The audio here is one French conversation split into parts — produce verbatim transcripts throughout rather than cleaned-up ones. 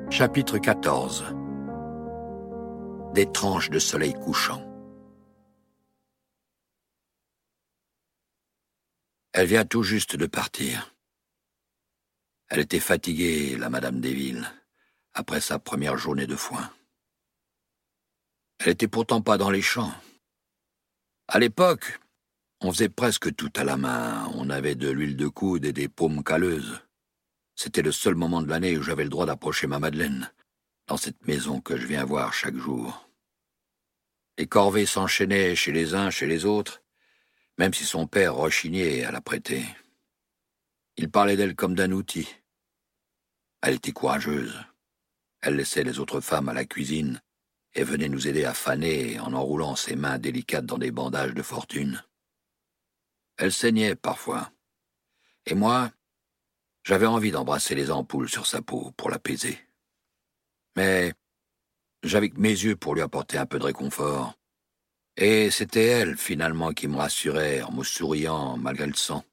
Chapitre quatorze. Des tranches de soleil couchant. Elle vient tout juste de partir. Elle était fatiguée, la Madame Desvilles, après sa première journée de foin. Elle était pourtant pas dans les champs. À l'époque, on faisait presque tout à la main. On avait de l'huile de coude et des paumes calleuses. C'était le seul moment de l'année où j'avais le droit d'approcher ma Madeleine, dans cette maison que je viens voir chaque jour. Les corvées s'enchaînaient chez les uns, chez les autres, même si son père rechignait à la prêter. Il parlait d'elle comme d'un outil. Elle était courageuse. Elle laissait les autres femmes à la cuisine et venait nous aider à faner en enroulant ses mains délicates dans des bandages de fortune. Elle saignait parfois. Et moi, j'avais envie d'embrasser les ampoules sur sa peau pour l'apaiser. Mais j'avais que mes yeux pour lui apporter un peu de réconfort. Et c'était elle, finalement, qui me rassurait en me souriant malgré le sang.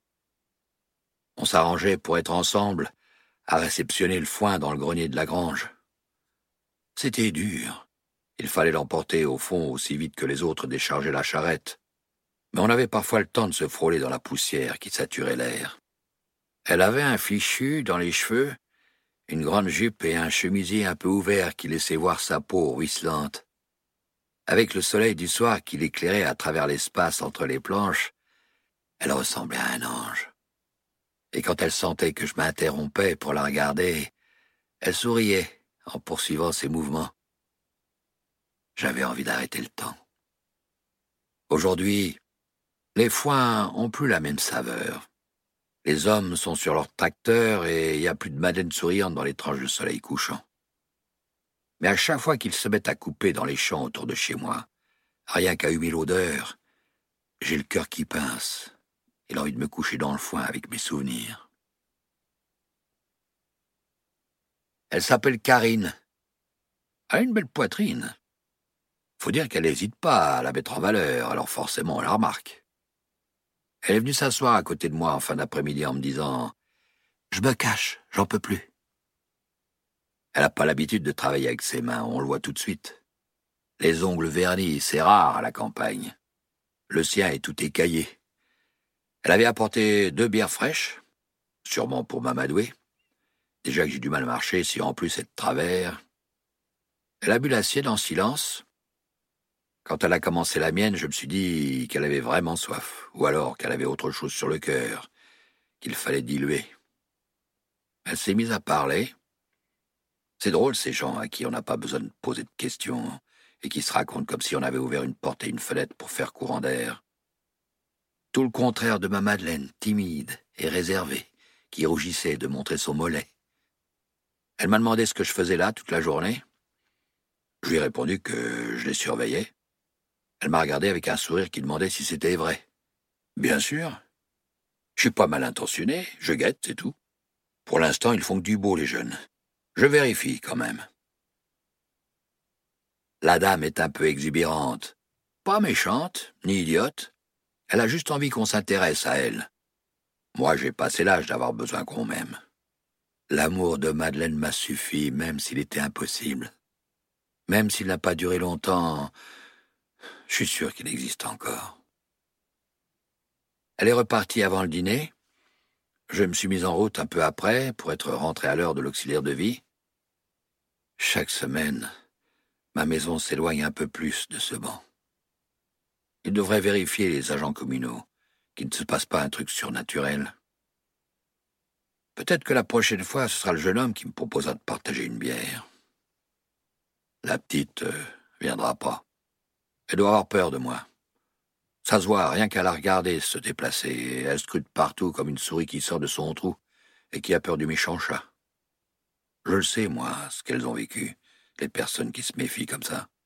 On s'arrangeait pour être ensemble à réceptionner le foin dans le grenier de la grange. C'était dur. Il fallait l'emporter au fond aussi vite que les autres déchargeaient la charrette. Mais on avait parfois le temps de se frôler dans la poussière qui saturait l'air. Elle avait un fichu dans les cheveux, une grande jupe et un chemisier un peu ouvert qui laissait voir sa peau ruisselante. Avec le soleil du soir qui l'éclairait à travers l'espace entre les planches, elle ressemblait à un ange. Et quand elle sentait que je m'interrompais pour la regarder, elle souriait en poursuivant ses mouvements. J'avais envie d'arrêter le temps. Aujourd'hui, les foins ont plus la même saveur. Les hommes sont sur leur tracteur et il n'y a plus de madeleine souriante dans les tranches de soleil couchant. Mais à chaque fois qu'ils se mettent à couper dans les champs autour de chez moi, rien qu'à humer l'odeur, j'ai le cœur qui pince et l'envie de me coucher dans le foin avec mes souvenirs. Elle s'appelle Karine. Elle a une belle poitrine. Faut dire qu'elle n'hésite pas à la mettre en valeur, alors forcément on la remarque. Elle est venue s'asseoir à côté de moi en fin d'après-midi en me disant « Je me cache, j'en peux plus ». Elle n'a pas l'habitude de travailler avec ses mains, on le voit tout de suite. Les ongles vernis, c'est rare à la campagne. Le sien est tout écaillé. Elle avait apporté deux bières fraîches, sûrement pour m'amadouer. Déjà que j'ai du mal à marcher, si en plus c'est de travers. Elle a bu la sienne en silence. Quand elle a commencé la mienne, je me suis dit qu'elle avait vraiment soif, ou alors qu'elle avait autre chose sur le cœur, qu'il fallait diluer. Elle s'est mise à parler. C'est drôle, ces gens à qui on n'a pas besoin de poser de questions et qui se racontent comme si on avait ouvert une porte et une fenêtre pour faire courant d'air. Tout le contraire de ma Madeleine, timide et réservée, qui rougissait de montrer son mollet. Elle m'a demandé ce que je faisais là toute la journée. Je lui ai répondu que je les surveillais. Elle m'a regardé avec un sourire qui demandait si c'était vrai. Bien sûr. Je suis pas mal intentionné, je guette, c'est tout. Pour l'instant, ils font que du beau, les jeunes. Je vérifie, quand même. La dame est un peu exubérante. Pas méchante, ni idiote. Elle a juste envie qu'on s'intéresse à elle. Moi, j'ai passé l'âge d'avoir besoin qu'on m'aime. L'amour de Madeleine m'a suffi, même s'il était impossible. Même s'il n'a pas duré longtemps, je suis sûr qu'il existe encore. Elle est repartie avant le dîner. Je me suis mis en route un peu après pour être rentré à l'heure de l'auxiliaire de vie. Chaque semaine, ma maison s'éloigne un peu plus de ce banc. Il devrait vérifier les agents communaux, qu'il ne se passe pas un truc surnaturel. Peut-être que la prochaine fois, ce sera le jeune homme qui me proposera de partager une bière. La petite euh, viendra pas. Elle doit avoir peur de moi. Ça se voit, rien qu'à la regarder se déplacer, elle scrute partout comme une souris qui sort de son trou et qui a peur du méchant chat. Je le sais, moi, ce qu'elles ont vécu, les personnes qui se méfient comme ça.